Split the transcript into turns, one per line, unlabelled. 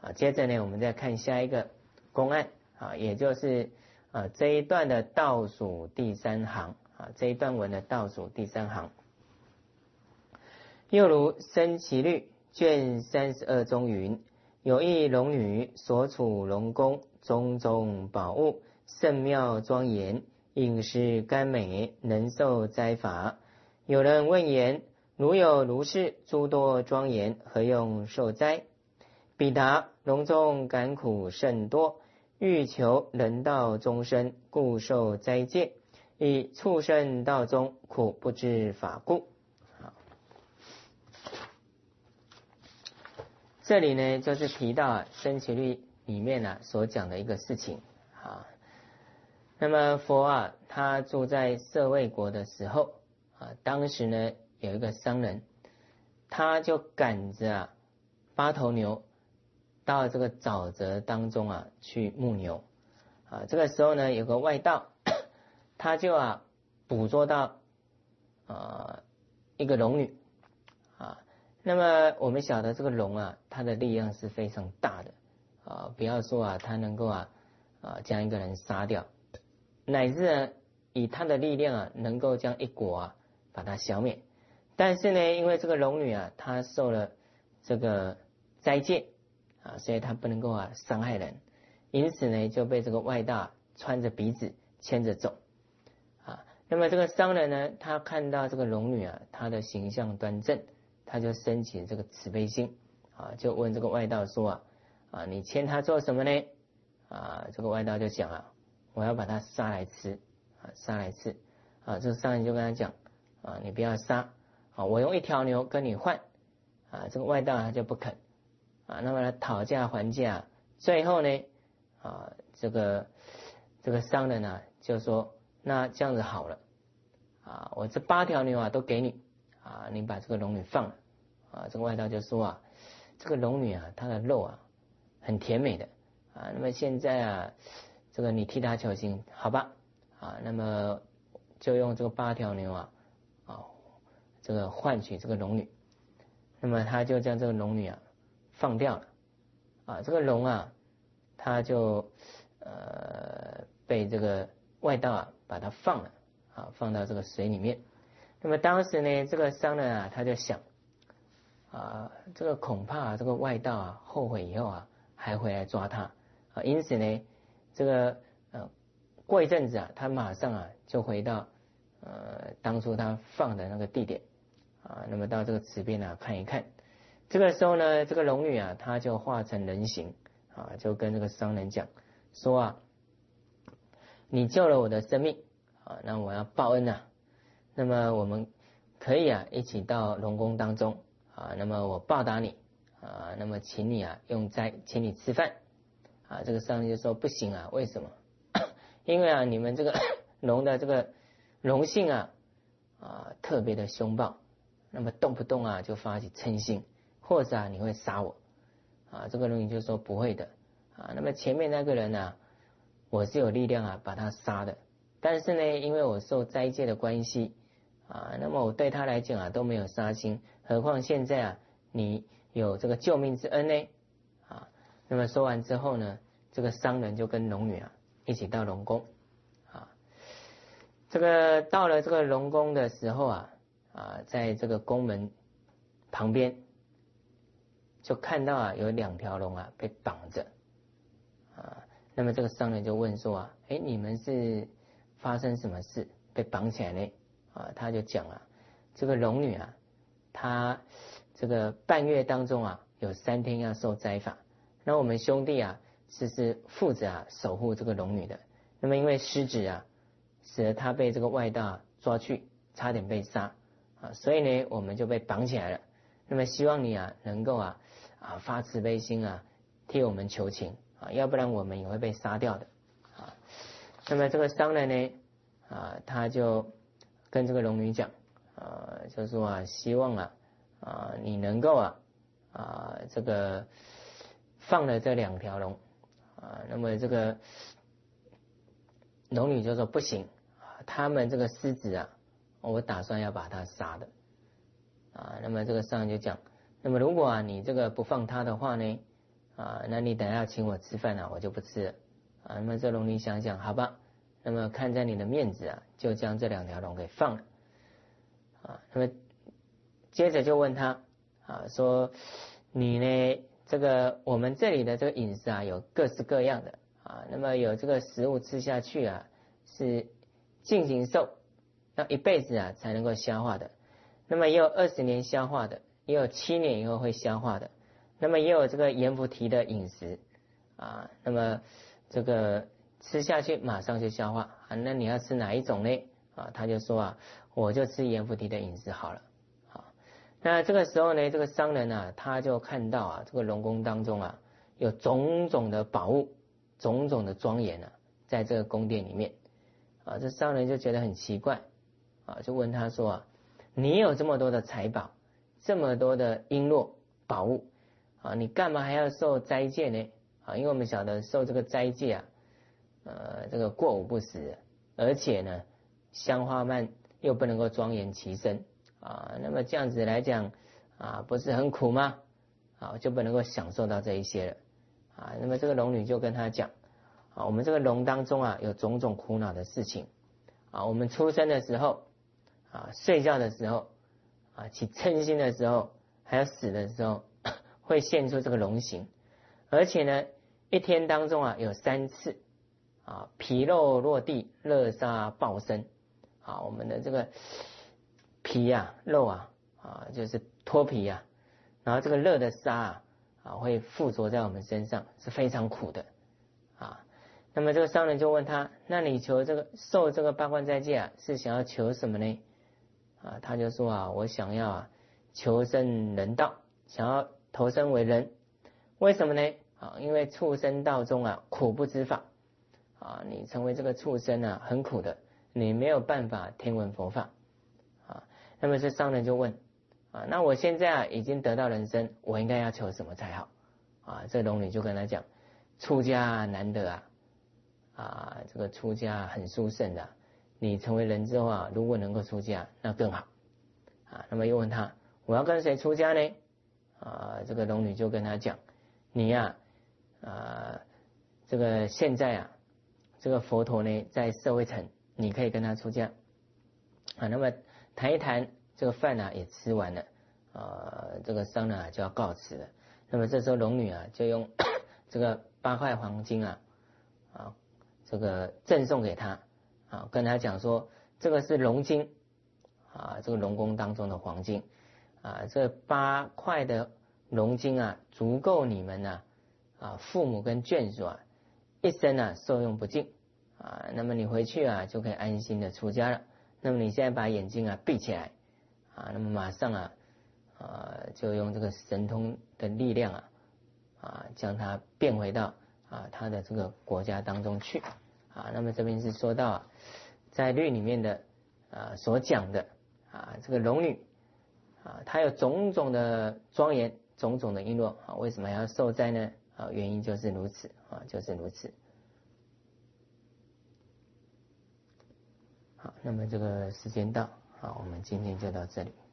接着呢，我们再看下一个公案也就是这一段的倒数第3行这一段文的倒数第3行。又如生其律卷32中云：有一龙女所处龙宫，种种宝物甚妙庄严，应是甘美，能受斋法。有人问言：如有如是诸多庄严，何用受斋？彼答：龙中感苦甚多，欲求人道终身，故受斋戒。以畜生道中苦不知法故。这里呢，就是提到生起律里面所讲的一个事情那么佛他住在舍卫国的时候当时呢有一个商人，他就赶着8头牛到这个沼泽当中去牧牛这个时候呢，有个外道，他就捕捉到一个龙女那么我们晓得这个龙它的力量是非常大的不要说它能够将一个人杀掉，乃至以它的力量能够将一国把它消灭。但是呢，因为这个龙女她受了这个斋戒所以她不能够伤害人，因此呢就被这个外道穿着鼻子牵着走那么这个商人呢，他看到这个龙女她的形象端正，他就升起这个慈悲心就问这个外道说你牵他做什么呢这个外道就讲我要把他杀来吃这个商人就跟他讲你不要杀我用1条牛跟你换这个外道他就不肯那么他讨价还价，最后呢这个商人就说那这样子好了我这8条牛都给你你把这个龙女放了这个外道就说这个龙女她的肉很甜美的那么现在这个你替她求情好吧那么就用这个8条牛这个换取这个龙女。那么他就将这个龙女放掉了这个龙他就被这个外道把它放了放到这个水里面。那么当时呢，这个商人他就想这个恐怕这个外道后悔以后还回来抓他因此呢，这个过一阵子他马上就回到当初他放的那个地点那么到这个池边看一看。这个时候呢，这个龙女她就化成人形就跟这个商人讲说你救了我的生命那我要报恩那么我们可以一起到龙宫当中那么我报答你那么请你用斋，请你吃饭这个商人就说不行为什么？因为你们这个龙的这个龙性特别的凶暴，那么动不动就发起嗔心，或者你会杀我这个龙女就说不会的那么前面那个人我是有力量把他杀的，但是呢因为我受斋戒的关系那么我对他来讲都没有杀心，何况现在你有这个救命之恩呢那么说完之后呢，这个商人就跟龙女一起到龙宫这个到了这个龙宫的时候在这个宫门旁边就看到有2条龙被绑着那么这个商人就问说你们是发生什么事被绑起来呢他就讲这个龙女她这个半月当中有3天要受斋法，那我们兄弟是负责守护这个龙女的，那么因为失职使得他被这个外道抓去，差点被杀所以呢我们就被绑起来了。那么希望你能够发慈悲心替我们求情要不然我们也会被杀掉的那么这个商人呢他就跟这个龙女讲就说希望你能够这个放了这2条龙那么这个龙女就说不行他们这个狮子我打算要把它杀的那么这个商人就讲，那么如果你这个不放他的话呢那你等下请我吃饭我就不吃了。那么这龙女想想，好吧，那么看在你的面子就将这2条龙给放了。那么接着就问他说你呢，这个我们这里的这个饮食有各式各样的那么有这个食物吃下去是进行寿，要一辈子才能够消化的，那么也有20年消化的，也有7年以后会消化的，那么也有这个盐菩提的饮食那么这个吃下去马上就消化那你要吃哪一种呢？他就说我就吃盐菩提的饮食好了。那这个时候呢，这个商人他就看到这个龙宫当中有种种的宝物，种种的庄严在这个宫殿里面这商人就觉得很奇怪就问他说你有这么多的财宝，这么多的璎珞宝物你干嘛还要受斋戒呢？因为我们晓得受这个斋戒这个过午不食，而且呢香花蔓又不能够庄严其身那么这样子来讲不是很苦吗？就不能够享受到这一些了那么这个龙女就跟他讲我们这个龙当中有种种苦恼的事情我们出生的时候睡觉的时候起嗔心的时候，还有死的时候会现出这个龙形，而且呢一天当中有3次皮肉落地，热沙爆身我们的这个皮肉就是脱皮然后这个热的沙会附着在我们身上，是非常苦的那么这个商人就问他，那你求这个受这个八关斋戒是想要求什么呢？他就说我想要求生人道，想要投生为人。为什么呢？因为畜生道中苦不知法你成为这个畜生很苦的，你没有办法听闻佛法那么这商人就问那我现在已经得到人身，我应该要求什么才好这龙女就跟他讲，出家难得这个出家很殊胜的，你成为人之后如果能够出家那更好那么又问他，我要跟谁出家呢？这个龙女就跟他讲，你这个现在这个佛陀呢在舍卫城，你可以跟他出家那么谈一谈，这个饭也吃完了这个商人就要告辞了。那么这时候龙女就用这个8块黄金这个赠送给他跟他讲说，这个是龙金这个龙宫当中的黄金这8块的龙金足够你们父母跟眷属一生受用不尽那么你回去就可以安心的出家了。那么你现在把眼睛闭起来那么马上就用这个神通的力量将它变回到他的这个国家当中去那么这边是说到在律里面的所讲的这个龙女她有种种的庄严，种种的璎珞为什么要受斋呢？原因就是如此就是如此。好，那么这个时间到我们今天就到这里。